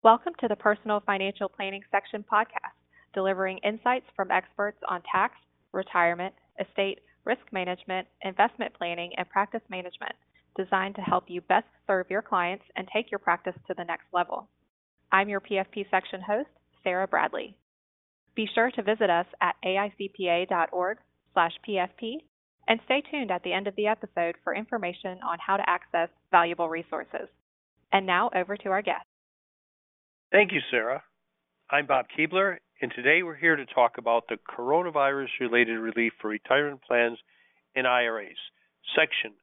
Welcome to the Personal Financial Planning Section podcast, delivering insights from experts on tax, retirement, estate, risk management, investment planning, and practice management, designed to help you best serve your clients and take your practice to the next level. I'm your PFP section host, Sarah Bradley. Be sure to visit us at aicpa.org/PFP and stay tuned at the end of the episode for information on how to access valuable resources. And now over to our guest. Thank you, Sarah. I'm Bob Keebler, and today we're here to talk about the coronavirus-related relief for retirement plans and IRAs, Section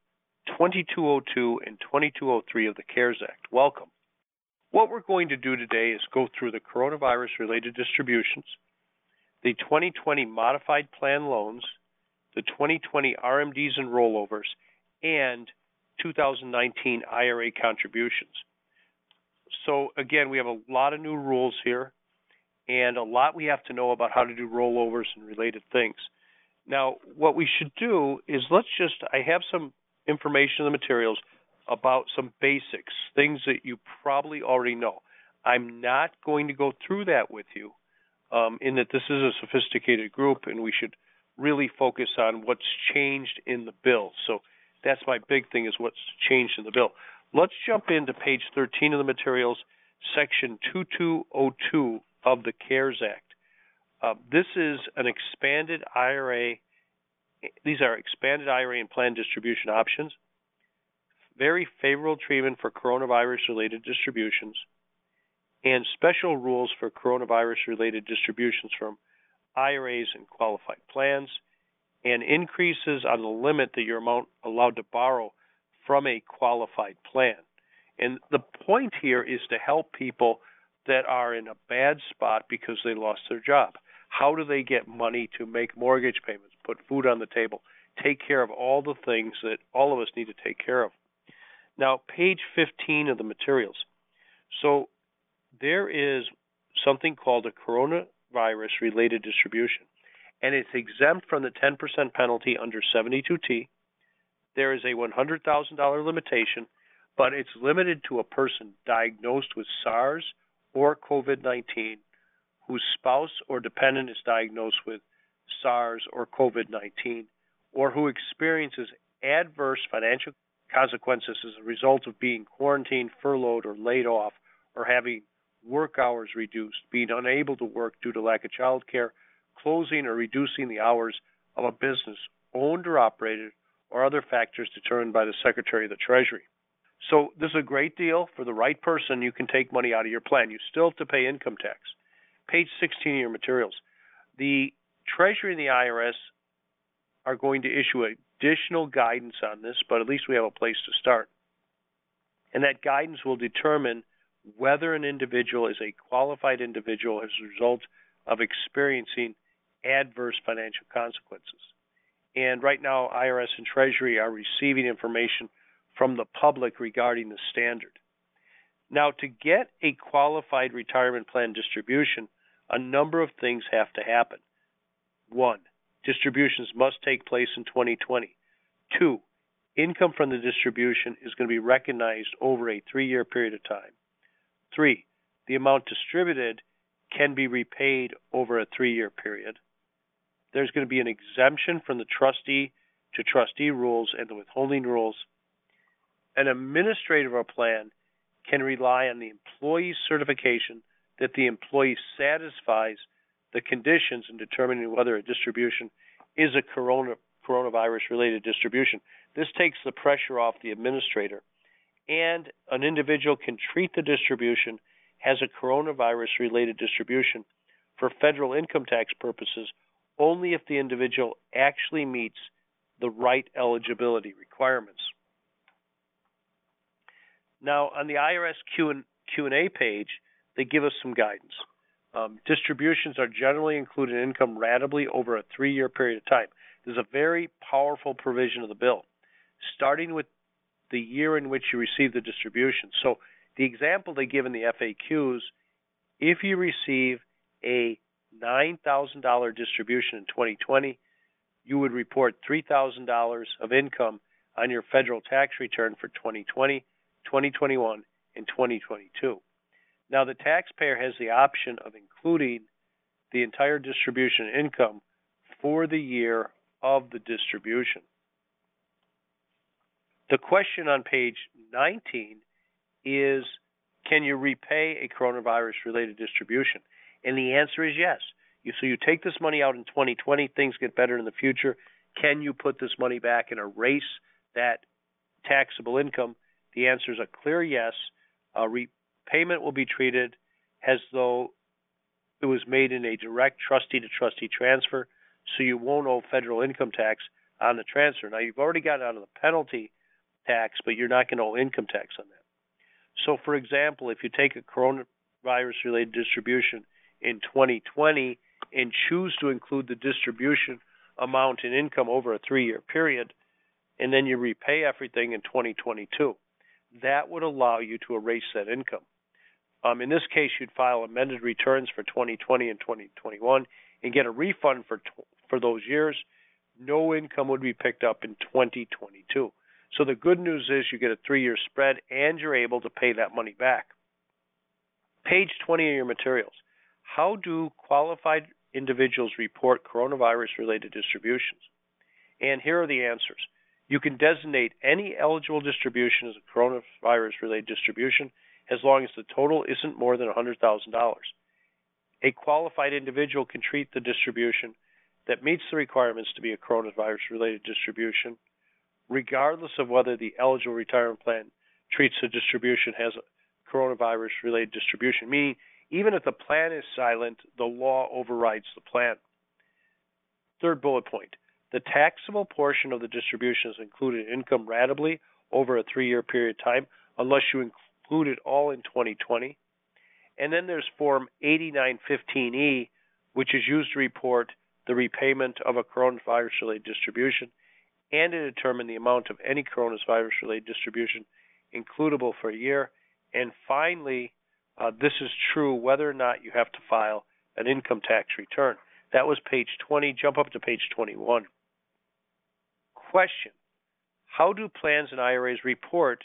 2202 and 2203 of the CARES Act. Welcome. What we're going to do today is go through the coronavirus-related distributions, the 2020 modified plan loans, the 2020 RMDs and rollovers, and 2019 IRA contributions. So again, we have a lot of new rules here and a lot we have to know about how to do rollovers and related things. Now, what we should do is I have some information in the materials about some basics, things that you probably already know. I'm not going to go through that with you in that this is a sophisticated group and we should really focus on what's changed in the bill. So that's my big thing, is what's changed in the bill. Let's jump into page 13 of the materials, section 2202 of the CARES Act. This is an expanded IRA. These are expanded IRA and plan distribution options, very favorable treatment for coronavirus-related distributions, and special rules for coronavirus-related distributions from IRAs and qualified plans, and increases on the limit that you're allowed to borrow from a qualified plan. And the point here is to help people that are in a bad spot because they lost their job. How do they get money to make mortgage payments, put food on the table, take care of all the things that all of us need to take care of? Now, page 15 of the materials. So there is something called a coronavirus-related distribution, and it's exempt from the 10% penalty under 72T. There is a $100,000 limitation, but it's limited to a person diagnosed with SARS or COVID-19 whose spouse or dependent is diagnosed with SARS or COVID-19, or who experiences adverse financial consequences as a result of being quarantined, furloughed, or laid off, or having work hours reduced, being unable to work due to lack of child care, closing or reducing the hours of a business owned or operated, or other factors determined by the Secretary of the Treasury. So this is a great deal. For the right person, you can take money out of your plan. You still have to pay income tax. Page 16 of your materials. The Treasury and the IRS are going to issue additional guidance on this, but at least we have a place to start. And that guidance will determine whether an individual is a qualified individual as a result of experiencing adverse financial consequences. And right now, IRS and Treasury are receiving information from the public regarding the standard. Now, to get a qualified retirement plan distribution, a number of things have to happen. 1, distributions must take place in 2020. 2, income from the distribution is going to be recognized over a 3-year period of time. 3, the amount distributed can be repaid over a 3-year period. There's going to be an exemption from the trustee to trustee rules and the withholding rules. An administrator of a plan can rely on the employee's certification that the employee satisfies the conditions in determining whether a distribution is a coronavirus-related distribution. This takes the pressure off the administrator, and an individual can treat the distribution as a coronavirus-related distribution for federal income tax purposes only if the individual actually meets the right eligibility requirements. Now, on the IRS Q&A page, they give us some guidance. Distributions are generally included in income ratably over a 3-year period of time. This is a very powerful provision of the bill, starting with the year in which you receive the distribution. So the example they give in the FAQs, if you receive a $9,000 distribution in 2020, you would report $3,000 of income on your federal tax return for 2020, 2021, and 2022. Now, the taxpayer has the option of including the entire distribution income for the year of the distribution. The question on page 19 is, can you repay a coronavirus-related distribution? And the answer is yes. So you take this money out in 2020, things get better in the future. Can you put this money back and erase that taxable income? The answer is a clear yes. Repayment will be treated as though it was made in a direct trustee-to-trustee transfer, so you won't owe federal income tax on the transfer. Now, you've already got out of the penalty tax, but you're not going to owe income tax on that. So, for example, if you take a coronavirus-related distribution in 2020 and choose to include the distribution amount in income over a 3-year period, and then you repay everything in 2022, that would allow you to erase that income. In this case, you'd file amended returns for 2020 and 2021 and get a refund for those years. No income would be picked up in 2022. So the good news is you get a 3-year spread and you're able to pay that money back. Page 20 of your materials. How do qualified individuals report coronavirus-related distributions? And here are the answers. You can designate any eligible distribution as a coronavirus-related distribution as long as the total isn't more than $100,000. A qualified individual can treat the distribution that meets the requirements to be a coronavirus-related distribution, regardless of whether the eligible retirement plan treats the distribution as a coronavirus-related distribution, meaning even if the plan is silent, the law overrides the plan. Third bullet point, the taxable portion of the distribution is included in income ratably over a 3-year period of time, unless you include it all in 2020. And then there's Form 8915E, which is used to report the repayment of a coronavirus-related distribution and to determine the amount of any coronavirus-related distribution includable for a year. And finally, this is true whether or not you have to file an income tax return. That was page 20. Jump up to page 21. Question: how do plans and IRAs report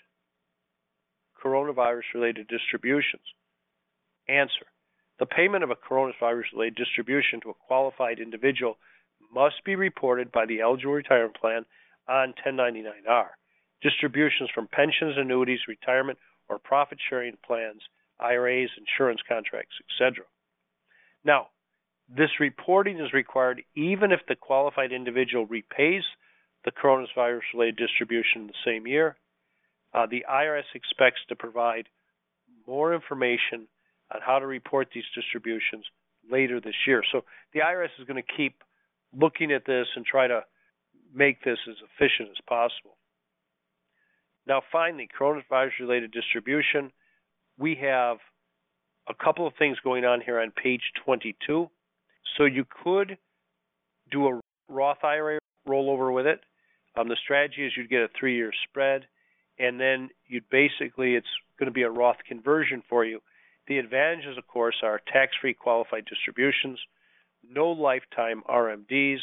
coronavirus-related distributions? Answer: the payment of a coronavirus-related distribution to a qualified individual must be reported by the eligible retirement plan on 1099-R. Distributions from pensions, annuities, retirement, or profit-sharing plans, IRAs, insurance contracts, etc. Now, this reporting is required even if the qualified individual repays the coronavirus-related distribution in the same year. The IRS expects to provide more information on how to report these distributions later this year. So the IRS is going to keep looking at this and try to make this as efficient as possible. Now, finally, coronavirus-related distribution. We have a couple of things going on here on page 22. So you could do a Roth IRA rollover with it. The strategy is you'd get a 3-year spread, and then it's going to be a Roth conversion for you. The advantages, of course, are tax-free qualified distributions, no lifetime RMDs.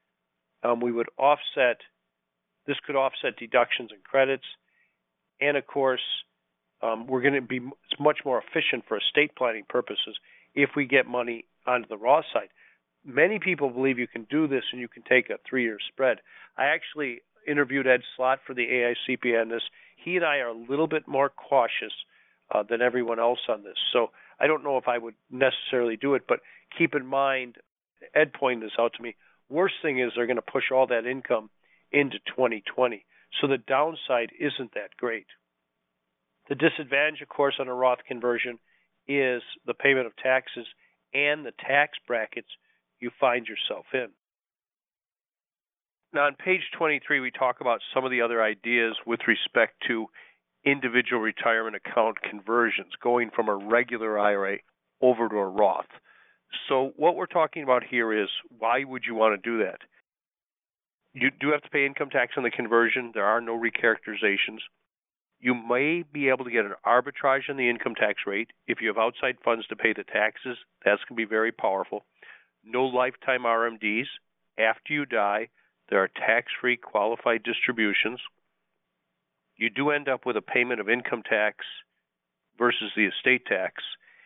This could offset deductions and credits, and of course, it's much more efficient for estate planning purposes if we get money onto the Roth side. Many people believe you can do this and you can take a 3-year spread. I actually interviewed Ed Slott for the AICPA on this. He and I are a little bit more cautious than everyone else on this. So I don't know if I would necessarily do it, but keep in mind, Ed pointed this out to me, worst thing is they're going to push all that income into 2020. So the downside isn't that great. The disadvantage, of course, on a Roth conversion is the payment of taxes and the tax brackets you find yourself in. Now, on page 23, we talk about some of the other ideas with respect to individual retirement account conversions, going from a regular IRA over to a Roth. So what we're talking about here is, why would you want to do that? You do have to pay income tax on the conversion. There are no recharacterizations. You may be able to get an arbitrage on the income tax rate. If you have outside funds to pay the taxes, that's going to be very powerful. No lifetime RMDs. After you die, there are tax-free qualified distributions. You do end up with a payment of income tax versus the estate tax.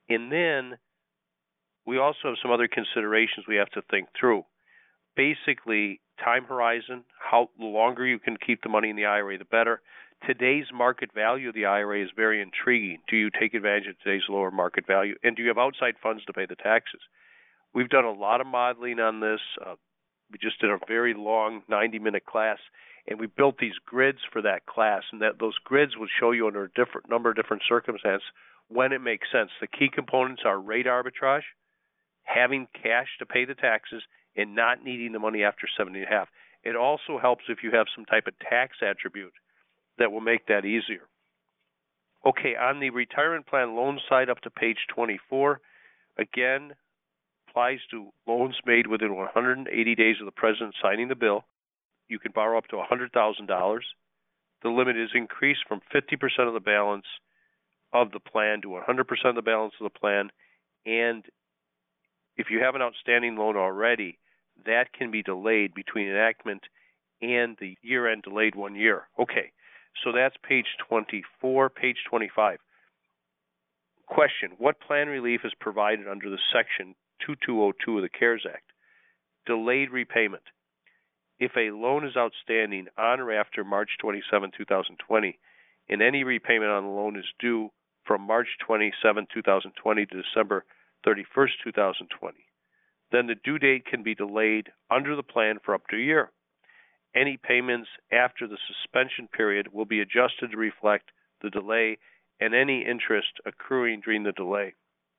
And then we also have some other considerations we have to think through. Basically, time horizon, how the longer you can keep the money in the IRA, the better. Today's market value of the IRA is very intriguing. Do you take advantage of today's lower market value? And do you have outside funds to pay the taxes? We've done a lot of modeling on this. We just did a very long 90-minute class, and we built these grids for that class, and those grids will show you under a number of different circumstances when it makes sense. The key components are rate arbitrage, having cash to pay the taxes, and not needing the money after 70.5. It also helps if you have some type of tax attribute that will make that easier. Okay, on the retirement plan loan side up to page 24, again, applies to loans made within 180 days of the president signing the bill. You can borrow up to $100,000. The limit is increased from 50% of the balance of the plan to 100% of the balance of the plan. And if you have an outstanding loan already, that can be delayed between enactment and the year-end delayed 1 year. Okay, so that's page 24. Page 25. Question: what plan relief is provided under the Section 2202 of the CARES Act? Delayed repayment. If a loan is outstanding on or after March 27, 2020, and any repayment on the loan is due from March 27, 2020 to December 31st, 2020, then the due date can be delayed under the plan for up to a year. Any payments after the suspension period will be adjusted to reflect the delay and any interest accruing during the delay.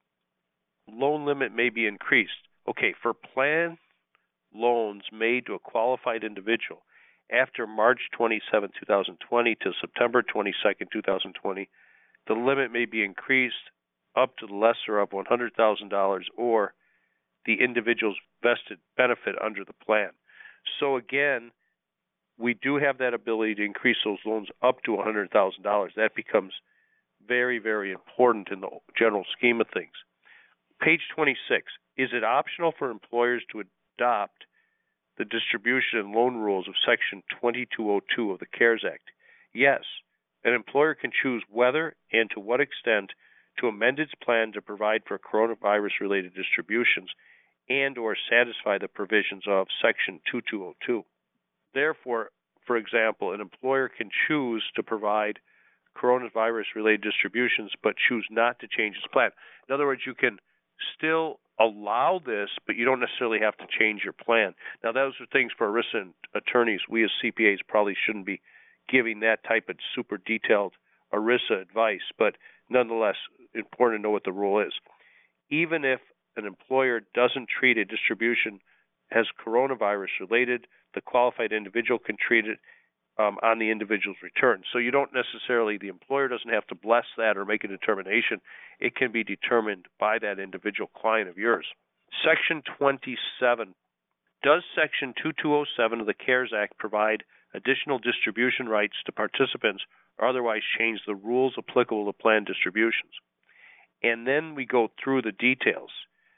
Loan limit may be increased. Okay, for plan loans made to a qualified individual after March 27, 2020 to September 22, 2020, the limit may be increased up to the lesser of $100,000 or the individual's vested benefit under the plan. So again, we do have that ability to increase those loans up to $100,000. That becomes very, very important in the general scheme of things. Page 26. Is it optional for employers to adopt the distribution and loan rules of Section 2202 of the CARES Act? Yes. An employer can choose whether and to what extent to amend its plan to provide for coronavirus-related distributions and or satisfy the provisions of Section 2202. Therefore, for example, an employer can choose to provide coronavirus-related distributions but choose not to change its plan. In other words, you can still allow this, but you don't necessarily have to change your plan. Now, those are things for ERISA attorneys. We as CPAs probably shouldn't be giving that type of super detailed ERISA advice, but nonetheless, important to know what the rule is. Even if an employer doesn't treat a distribution as coronavirus related, the qualified individual can treat it on the individual's return. So you don't necessarily, the employer doesn't have to bless that or make a determination. It can be determined by that individual client of yours. Section 27. Does Section 2207 of the CARES Act provide additional distribution rights to participants or otherwise change the rules applicable to plan distributions? And then we go through the details.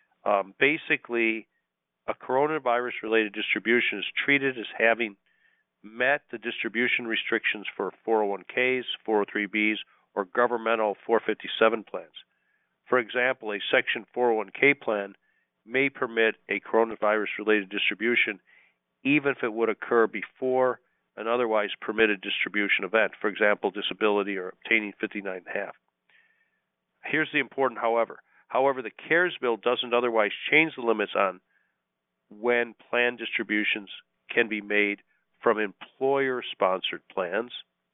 Basically, a coronavirus-related distribution is treated as having met the distribution restrictions for 401ks, 403bs, or governmental 457 plans. For example, a Section 401k plan may permit a coronavirus-related distribution even if it would occur before an otherwise permitted distribution event, for example, disability or obtaining 59.5. Here's the important however. However, the CARES bill doesn't otherwise change the limits on when plan distributions can be made from employer-sponsored plans.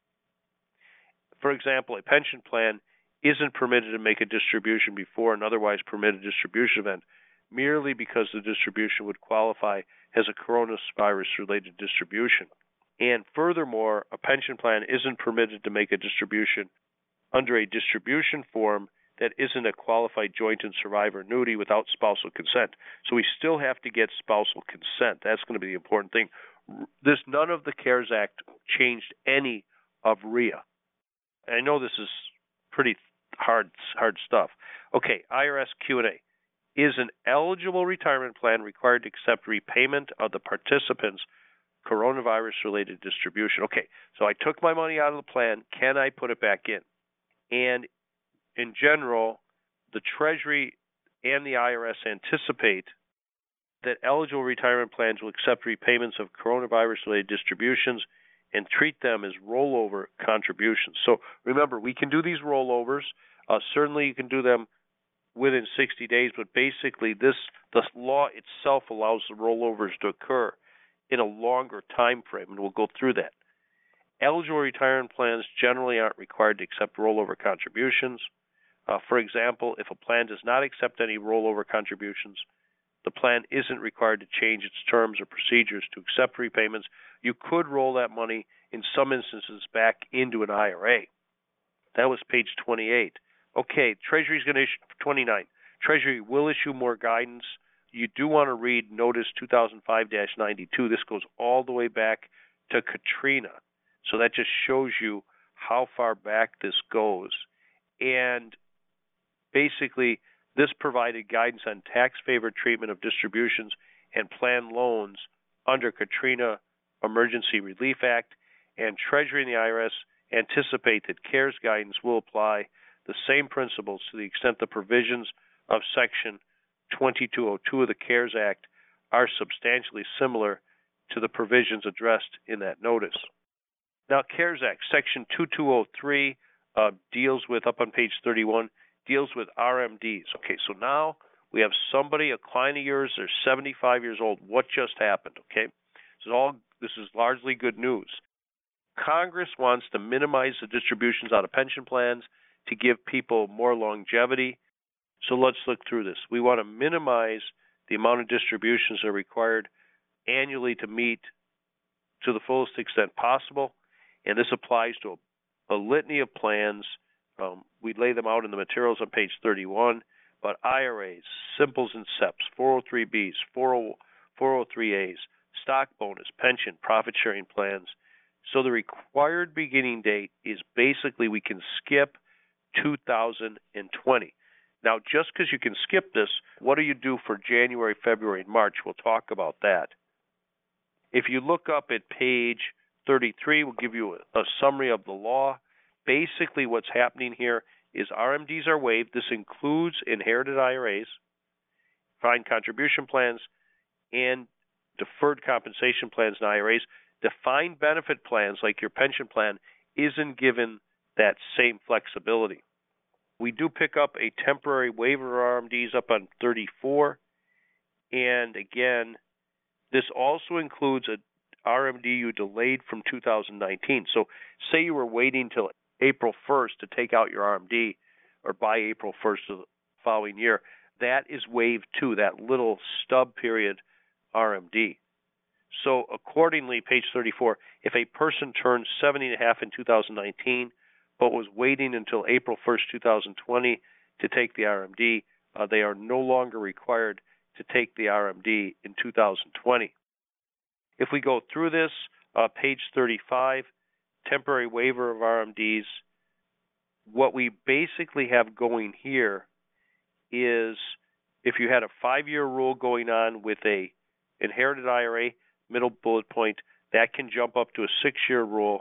For example, a pension plan isn't permitted to make a distribution before an otherwise permitted distribution event merely because the distribution would qualify as a coronavirus-related distribution. And furthermore, a pension plan isn't permitted to make a distribution under a distribution form that isn't a qualified joint and survivor annuity without spousal consent. So we still have to get spousal consent. That's going to be the important thing. None of the CARES Act changed any of REIA. I know this is pretty hard stuff. Okay, IRS Q&A. Is an eligible retirement plan required to accept repayment of the participant's coronavirus-related distribution? Okay, so I took my money out of the plan. Can I put it back in? And in general, the Treasury and the IRS anticipate that eligible retirement plans will accept repayments of coronavirus-related distributions and treat them as rollover contributions. So remember, we can do these rollovers. Certainly you can do them within 60 days, but basically the law itself allows the rollovers to occur in a longer time frame, and we'll go through that. Eligible retirement plans generally aren't required to accept rollover contributions. For example, if a plan does not accept any rollover contributions, the plan isn't required to change its terms or procedures to accept repayments. You could roll that money in some instances back into an IRA. That was page 28. Okay, Treasury is going to issue 29. Treasury will issue more guidance. You do want to read Notice 2005-92. This goes all the way back to Katrina. So that just shows you how far back this goes. And basically, this provided guidance on tax-favored treatment of distributions and planned loans under Katrina Emergency Relief Act, and Treasury and the IRS anticipate that CARES guidance will apply the same principles to the extent the provisions of Section 2202 of the CARES Act are substantially similar to the provisions addressed in that notice. Now, CARES Act, Section 2203 deals with, up on page 31, deals with RMDs. Okay, so now we have somebody, a client of yours, they're 75 years old. What just happened? Okay, this is largely good news. Congress wants to minimize the distributions out of pension plans to give people more longevity. So let's look through this. We want to minimize the amount of distributions that are required annually to meet to the fullest extent possible, and this applies to a litany of plans. We lay them out in the materials on page 31, but IRAs, Simples and SEPs, 403Bs, 403As, stock bonus, pension, profit-sharing plans. So the required beginning date is basically we can skip 2020. Now, just because you can skip this, what do you do for January, February, and March? We'll talk about that. If you look up at page 33, we'll give you a summary of the law. Basically, what's happening here is RMDs are waived. This includes inherited IRAs, defined contribution plans, and deferred compensation plans and IRAs. Defined benefit plans, like your pension plan, isn't given that same flexibility. We do pick up a temporary waiver of RMDs up on 34. And again, this also includes a RMD you delayed from 2019. So say you were waiting till April 1st to take out your RMD, or by April 1st of the following year. That is waived too, that little stub period RMD. So accordingly, page 34, if a person turns 70 and a half in 2019, but was waiting until April 1st, 2020 to take the RMD, they are no longer required to take the RMD in 2020. If we go through this, page 35, temporary waiver of RMDs, what we basically have going here is if you had a 5-year rule going on with a inherited IRA, middle bullet point, that can jump up to a 6-year rule.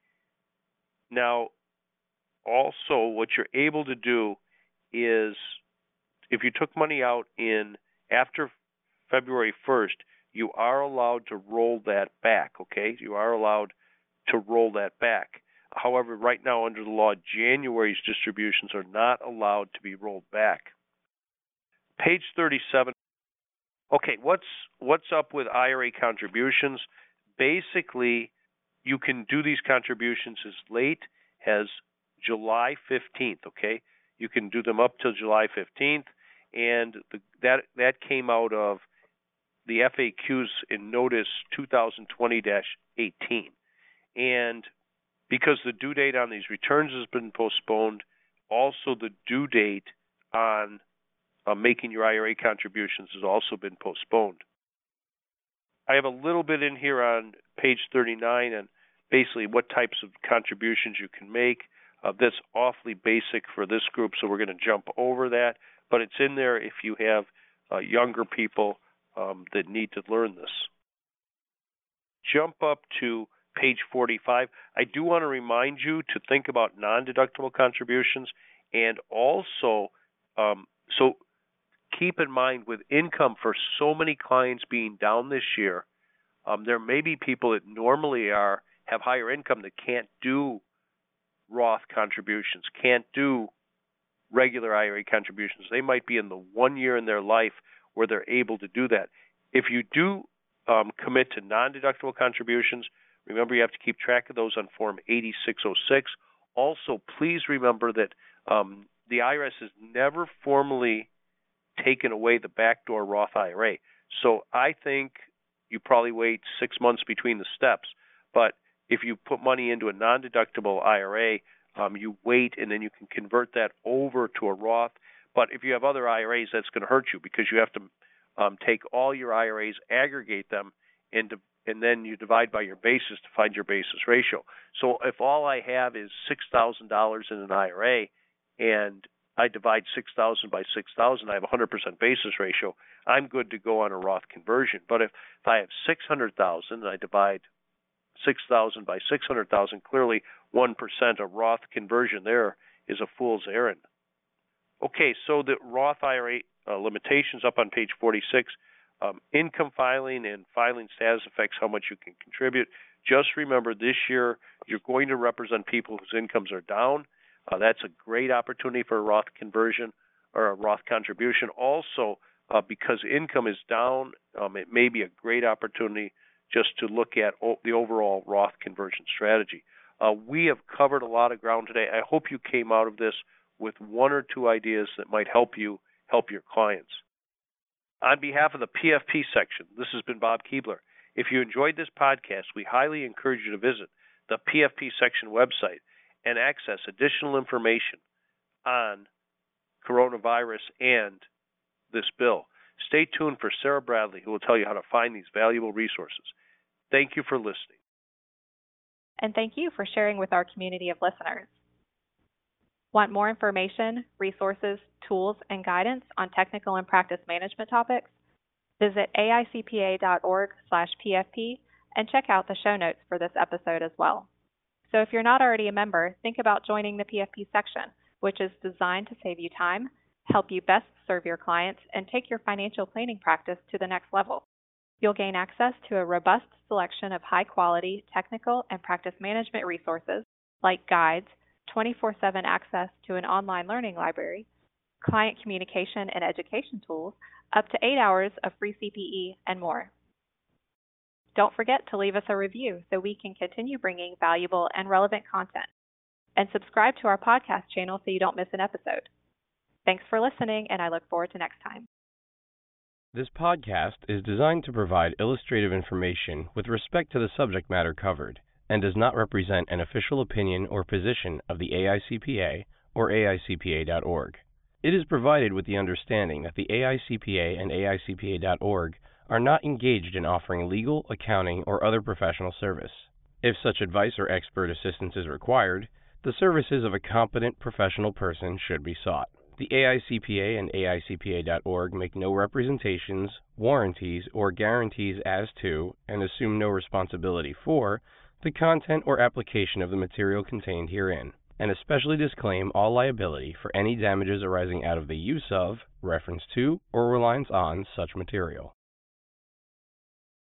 Now, also, what you're able to do is if you took money out in after February 1st, you are allowed to roll that back, okay? You are allowed to roll that back. However, right now under the law, January's distributions are not allowed to be rolled back. Page 37. Okay, what's up with IRA contributions? Basically, you can do these contributions as late as July 15th, okay? You can do them up till July 15th, and that came out of the FAQs in Notice 2020-18. And because the due date on these returns has been postponed, also the due date on making your IRA contributions has also been postponed. I have a little bit in here on page 39 on basically what types of contributions you can make. That's awfully basic for this group, so we're going to jump over that. But it's in there if you have younger people that need to learn this. Jump up to page 45. I do want to remind you to think about non-deductible contributions and also So keep in mind, with income for so many clients being down this year, there may be people that normally have higher income that can't do Roth contributions, can't do regular IRA contributions. They might be in the 1 year in their life where they're able to do that. If you do commit to non-deductible contributions, remember you have to keep track of those on Form 8606. Also, please remember that the IRS has never formally taken away the backdoor Roth IRA. So I think you probably wait 6 months between the steps. But if you put money into a non-deductible IRA, you wait and then you can convert that over to a Roth. But if you have other IRAs, that's going to hurt you because you have to take all your IRAs, aggregate them, and then you divide by your basis to find your basis ratio. So if all I have is $6,000 in an IRA and I divide 6,000 by 6,000, I have 100% basis ratio, I'm good to go on a Roth conversion. But if I have 600,000 and I divide 6,000 by 600,000, clearly 1% of Roth conversion there is a fool's errand. Okay, so the Roth IRA limitations up on page 46. Income filing and filing status affects how much you can contribute. Just remember, this year you're going to represent people whose incomes are down. That's a great opportunity for a Roth conversion or a Roth contribution. Also, because income is down, it may be a great opportunity just to look at the overall Roth conversion strategy. We have covered a lot of ground today. I hope you came out of this with one or two ideas that might help you help your clients. On behalf of the PFP section, this has been Bob Keebler. If you enjoyed this podcast, we highly encourage you to visit the PFP section website and access additional information on coronavirus and this bill. Stay tuned for Sarah Bradley, who will tell you how to find these valuable resources. Thank you for listening. And thank you for sharing with our community of listeners. Want more information, resources, tools, and guidance on technical and practice management topics? Visit aicpa.org/PFP and check out the show notes for this episode as well. So if you're not already a member, think about joining the PFP section, which is designed to save you time, help you best serve your clients, and take your financial planning practice to the next level. You'll gain access to a robust selection of high-quality technical and practice management resources like guides, 24/7 access to an online learning library, client communication and education tools, up to 8 hours of free CPE, and more. Don't forget to leave us a review so we can continue bringing valuable and relevant content. And subscribe to our podcast channel so you don't miss an episode. Thanks for listening, and I look forward to next time. This podcast is designed to provide illustrative information with respect to the subject matter covered and does not represent an official opinion or position of the AICPA or AICPA.org. It is provided with the understanding that the AICPA and AICPA.org are not engaged in offering legal, accounting, or other professional service. If such advice or expert assistance is required, the services of a competent professional person should be sought. The AICPA and AICPA.org make no representations, warranties, or guarantees as to, and assume no responsibility for, the content or application of the material contained herein, and especially disclaim all liability for any damages arising out of the use of, reference to, or reliance on such material.